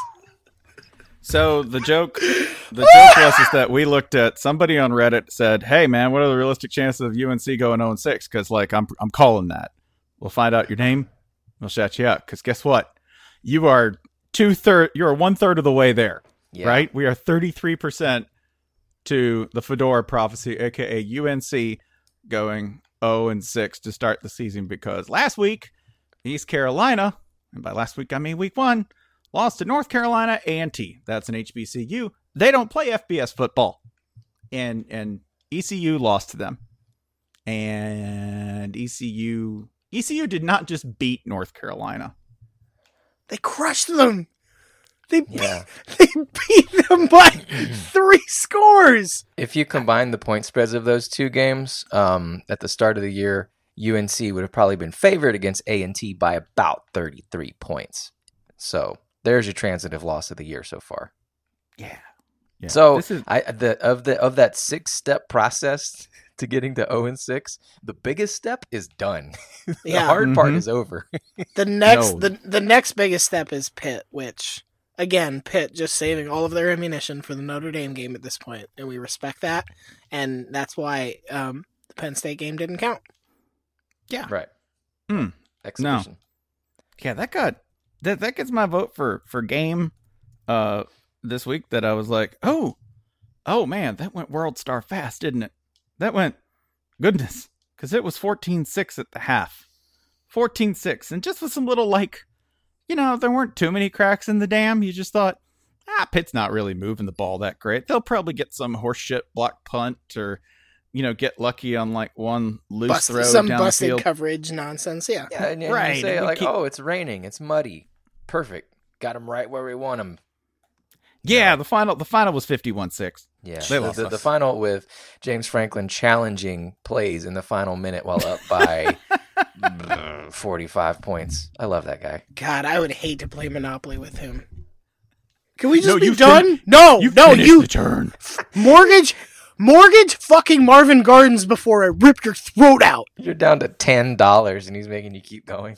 So the joke, the joke was is that we looked at somebody on Reddit said, "Hey man, what are the realistic chances of U N C going oh and six?" Because like I'm I'm calling that. We'll find out your name. We'll shout you out. Because guess what? You are two third. You are one third of the way there. Yeah. Right? We are thirty-three percent to the Fedora prophecy, aka U N C going oh and six to start the season. Because last week, East Carolina, and by last week I mean week one, lost to North Carolina A and T. That's an H B C U. They don't play F B S football, and and E C U lost to them. And E C U. E C U did not just beat North Carolina. They crushed them. They, yeah. beat, they beat them by three scores. If you combine the point spreads of those two games, um, at the start of the year, U N C would have probably been favored against A and T by about thirty-three points. So there's your transitive loss of the year so far. Yeah. yeah. So this is... I the of the of that six step process to getting to oh and six, the biggest step is done. the yeah. hard mm-hmm. part is over. the next no. the, the next biggest step is Pitt, which again, Pitt just saving all of their ammunition for the Notre Dame game at this point, and we respect that, and that's why um, the Penn State game didn't count. Yeah. Right. Mm. Exhibition. No. Yeah, that got that that gets my vote for for game uh this week that I was like, "Oh. Oh man, that went World Star fast, didn't it?" That went, goodness, because it was fourteen six at the half. fourteen six. And just with some little, like, you know, there weren't too many cracks in the dam. You just thought, ah, Pitt's not really moving the ball that great. They'll probably get some horseshit block punt or, you know, get lucky on, like, one loose Bust, throw some down busted the field. coverage nonsense, yeah. Yeah, and, and right. you say, And like, keep... oh, it's raining. It's muddy. Perfect. Got them right where we want them. Yeah, the final the final was fifty-one six. Yeah, they the, lost the, us. the final with James Franklin challenging plays in the final minute while up by forty-five points. I love that guy. God, I would hate to play Monopoly with him. Can we just no, be done? Fin- no, you no, you the turn. mortgage, mortgage, fucking Marvin Gardens before I rip your throat out. You're down to ten dollars, and he's making you keep going.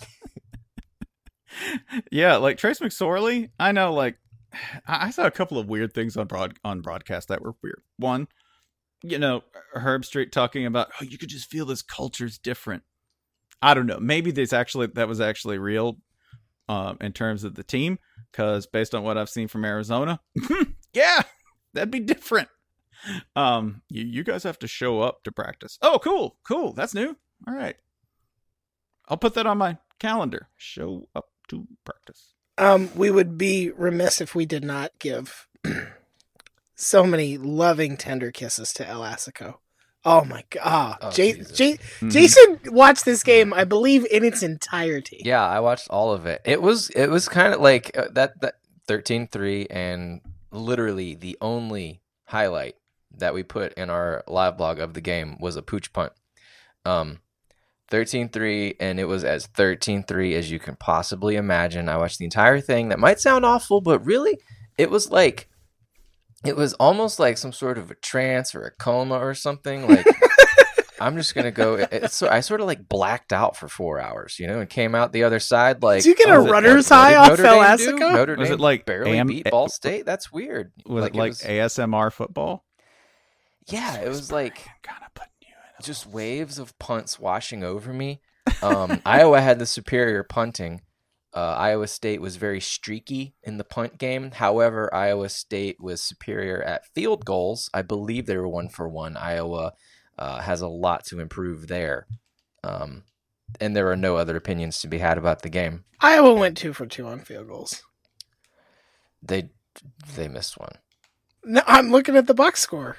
Yeah, like Trace McSorley. I know, like. I saw a couple of weird things on broad on broadcast that were weird. One, you know, Herb Street talking about, oh, you could just feel this culture's different. I don't know. Maybe this actually that was actually real um, in terms of the team, because based on what I've seen from Arizona, yeah, that'd be different. Um, you you guys have to show up to practice. Oh, cool, cool. That's new. All right, I'll put that on my calendar. Show up to practice. Um, we would be remiss if we did not give so many loving, tender kisses to El Assico. Oh my god! Oh, J- J- mm-hmm. Jason watched this game, I believe, in its entirety. Yeah, I watched all of it. It was it was kind of like uh, that that thirteen three, and literally the only highlight that we put in our live blog of the game was a pooch punt. Um. thirteen three, and it was as thirteen three as you can possibly imagine. I watched the entire thing. That might sound awful, but really, it was like, it was almost like some sort of a trance or a coma or something. Like, I'm just going to go, it, it's so, I sort of like blacked out for four hours, you know, and came out the other side like. Did you get oh, a runner's what, high what off El Assico? Notre Was Dame it like barely am- beat Ball State? That's weird. Was like, it like it was, A S M R football? Yeah, it was like. Kind of putting you in Just waves of punts washing over me. Um, Iowa had the superior punting. Uh, Iowa State was very streaky in the punt game. However, Iowa State was superior at field goals. I believe they were one for one. Iowa uh, has a lot to improve there. Um, and there are no other opinions to be had about the game. Iowa went two for two on field goals. They they missed one. No, I'm looking at the box score.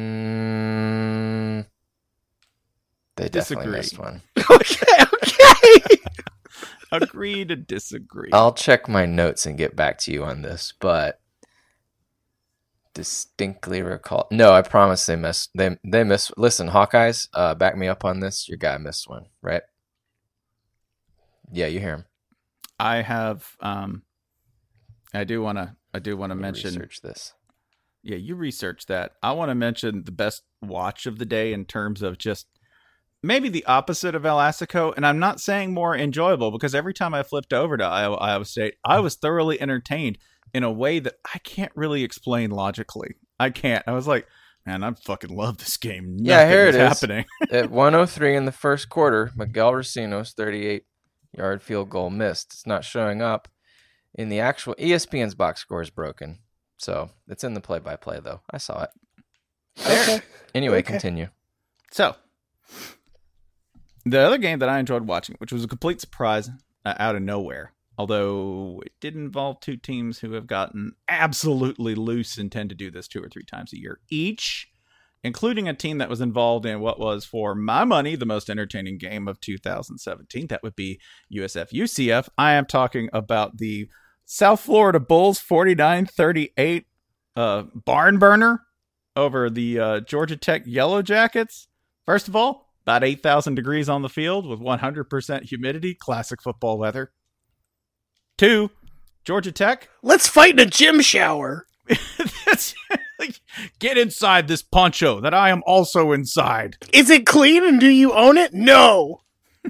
Mm, they definitely Disagree. missed one. Okay, okay. Agree to disagree. I'll check my notes and get back to you on this, but distinctly recall. No, I promise they missed. They they missed. Listen, Hawkeyes, uh, back me up on this. Your guy missed one, right? Yeah, you hear him. I have. Um, I do want to. I do want to mention. Research this. Yeah, you research that. I want to mention the best watch of the day in terms of just maybe the opposite of El Assico, and I'm not saying more enjoyable, because every time I flipped over to Iowa, Iowa State, I was thoroughly entertained in a way that I can't really explain logically. I can't. I was like, man, I fucking love this game. Nothing Yeah, here it is. happening. At one oh three in the first quarter, Miguel Racino's thirty-eight-yard field goal missed. It's not showing up in the actual E S P N's box score is broken, so it's in the play-by-play though. I saw it. Okay. Anyway, Okay. continue. So, the other game that I enjoyed watching, which was a complete surprise uh, out of nowhere, although it did involve two teams who have gotten absolutely loose and tend to do this two or three times a year each, including a team that was involved in what was, for my money, the most entertaining game of two thousand seventeen. That would be U S F U C F. I am talking about the South Florida Bulls forty-nine thirty-eight uh, barn burner over the uh, Georgia Tech Yellow Jackets. First of all, about eight thousand degrees on the field with one hundred percent humidity, classic football weather. Two, Georgia Tech. Let's fight in a gym shower. That's, like, get inside this poncho that I am also inside. Is it clean and do you own it? No.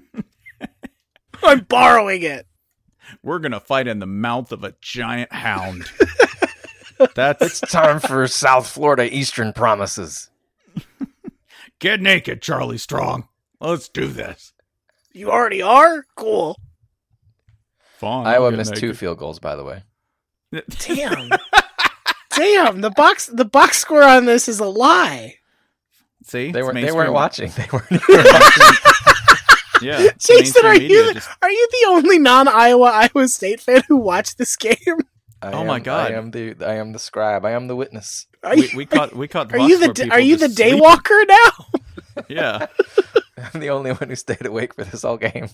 I'm borrowing it. We're going to fight in the mouth of a giant hound. That's It's time for South Florida Eastern Promises. Get naked, Charlie Strong. Let's do this. You already are? Cool. Fine. Iowa I'll get missed two naked. field goals, by the way. Damn. Damn, the box the box score on this is a lie. See? They It's weren't. They mainstream- weren't watching. They weren't. Even watching. Yeah. it's Jason, are mainstream you media the, just- are you the only non-Iowa Iowa State fan who watched this game? I Oh my am- God. I am the. I am the scribe. I am the witness. Are we, you, we caught we caught are you the Voxport are people you the just sleeping. daywalker now? Yeah. I'm the only one who stayed awake for this whole game.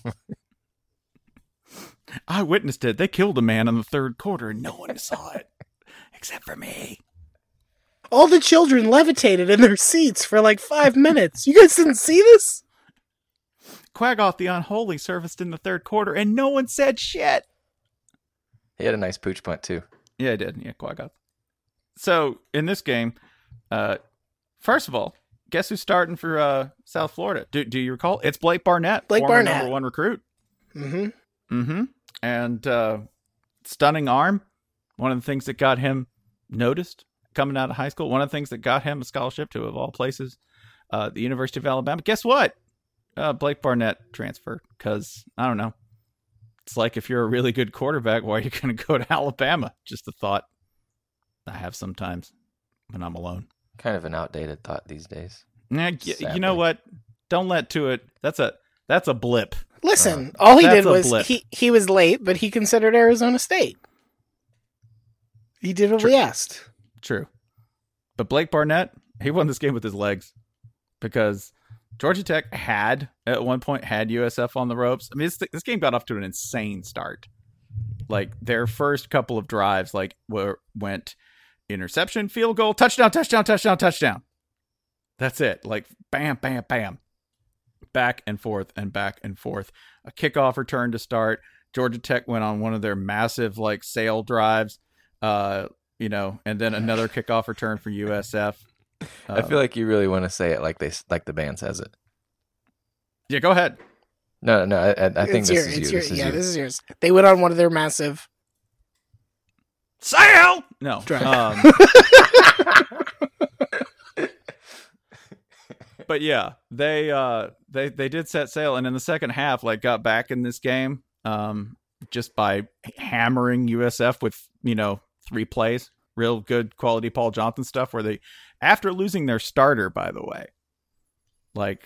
I witnessed it. They killed a man in the third quarter and no one saw it. Except for me. All the children levitated in their seats for like five minutes. You guys didn't see this? Quaggoth the Unholy surfaced in the third quarter and no one said shit. He had a nice pooch punt too. Yeah, I did. Yeah, Quaggoth. So, in this game, uh, first of all, guess who's starting for uh, South Florida? Do, do you recall? It's Blake Barnett. Blake former Barnett. number one recruit. Mm-hmm. Mm-hmm. And uh, stunning arm. One of the things that got him noticed coming out of high school. One of the things that got him a scholarship to, of all places, uh, the University of Alabama. Guess what? Uh, Blake Barnett transferred because, I don't know. It's like, if you're a really good quarterback, why are you going to go to Alabama? Just a thought I have sometimes when I'm alone. Kind of an outdated thought these days. Yeah, y- you Sadly. know what? Don't let to it. That's a that's a blip. Listen, all he That's did a was blip. he, he was late, but he considered Arizona State. He did what True. we asked. True. But Blake Barnett, he won this game with his legs because Georgia Tech had, at one point, had U S F on the ropes. I mean, this, this game got off to an insane start. Like, their first couple of drives, like, were, went interception, field goal, touchdown, touchdown, touchdown, touchdown. That's it. Like, bam, bam, bam. Back and forth and back and forth. A kickoff return to start. Georgia Tech went on one of their massive, like, sail drives. Uh, you know, and then another kickoff return for U S F. I Um, feel like you really want to say it like they like the band says it. Yeah, go ahead. No, no, I, I I think It's this your- is it's you. your- This is yeah, you. this is yours. They went on one of their massive. Sail! No. Drive. Um, but yeah, they uh they they did set sail, and in the second half, like, got back in this game um just by hammering U S F with, you know, three plays. Real good quality Paul Johnson stuff where they, after losing their starter, by the way, like,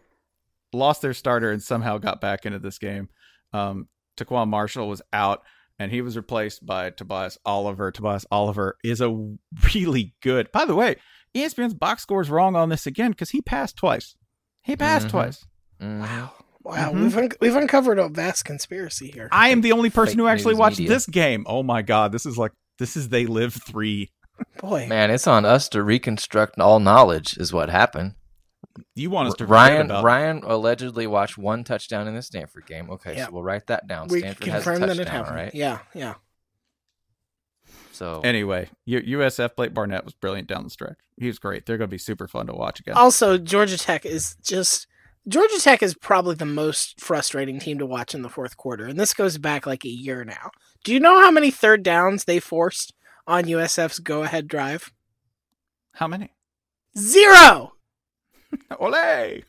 lost their starter and somehow got back into this game. Um, Taquan Marshall was out. and he was replaced by Tobias Oliver. Tobias Oliver is a really good. By the way, E S P N's box score is wrong on this again because he passed twice. He passed Mm-hmm. twice. Mhm. Wow. Wow, Mhm. we've un- we've uncovered a vast conspiracy here. I am the only person Fake who actually news watched media. this game. Oh my god, this is like this is They Live three. Boy, Man, it's on us to reconstruct all knowledge, is what happened. You want us to forget Ryan about Ryan allegedly watched one touchdown in the Stanford game. Okay, Yeah. so we'll write that down. we Stanford has a confirmed that it touchdown, happened. right? Yeah, yeah. So Anyway, U- USF Blake Barnett was brilliant down the stretch. He was great. They're going to be super fun to watch again. Also, Georgia Tech is just Georgia Tech is probably the most frustrating team to watch in the fourth quarter, and this goes back like a year now. Do you know how many third downs they forced on U S F's go-ahead drive? How many? Zero. Ole!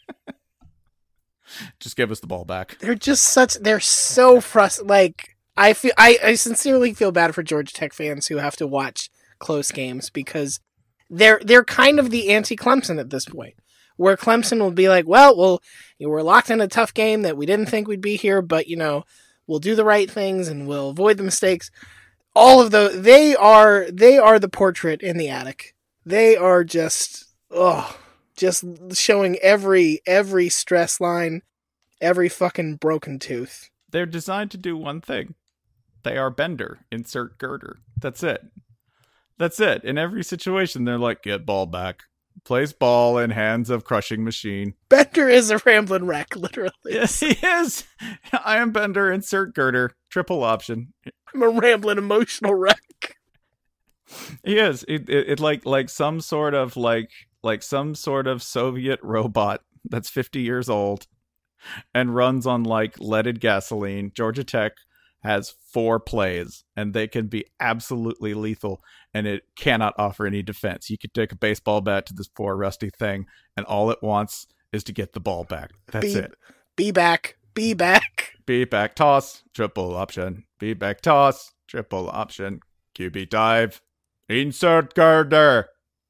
Just give us the ball back. They're just such. They're so frustrated. Like I feel, I, I sincerely feel bad for Georgia Tech fans who have to watch close games because they're they're kind of the anti-Clemson at this point, where Clemson will be like, well, well, you know, we're locked in a tough game that we didn't think we'd be here, but you know, we'll do the right things and we'll avoid the mistakes. All of those, they are they are the portrait in the attic. They are just, oh, just showing every every stress line, every fucking broken tooth. They're designed to do one thing. They are Bender. Insert girder. That's it. That's it. In every situation, they're like, get ball back. Plays ball in hands of crushing machine. Bender is a rambling wreck, literally. Yes, he is. I am Bender. Insert girder. Triple option. I'm a rambling emotional wreck. He is. It, it, it like like some sort of like like some sort of Soviet robot that's fifty years old and runs on like leaded gasoline. Georgia Tech has four plays and they can be absolutely lethal and it cannot offer any defense. You could take a baseball bat to this poor rusty thing and all it wants is to get the ball back. That's be, it. Be back. Be back. Be back toss. Triple option. Be back toss. Triple option. Q B dive. Insert girder.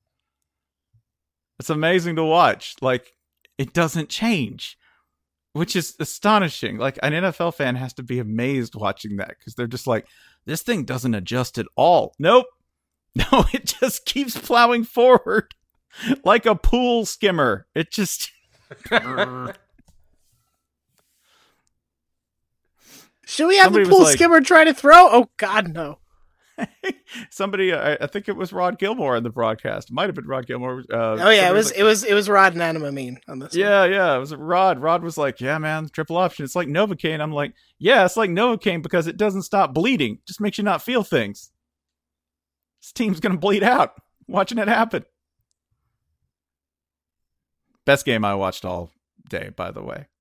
It's amazing to watch. Like, it doesn't change, which is astonishing. Like, an N F L fan has to be amazed watching that because they're just like, this thing doesn't adjust at all. Nope. No, it just keeps plowing forward like a pool skimmer. It just. Should we have Somebody the was pool like- skimmer try to throw? Oh, God, no. Somebody, I, I think it was Rod Gilmore in the broadcast. It might have been Rod Gilmore. Uh, Oh, yeah, it somebody was, like, it was it was Rod and Anamamine on this one. Yeah, yeah, it was Rod. Rod was like, yeah, man, triple option. It's like Novocaine. I'm like, yeah, it's like Novocaine because it doesn't stop bleeding. Just makes you not feel things. This team's going to bleed out. Watching it happen. Best game I watched all day, by the way.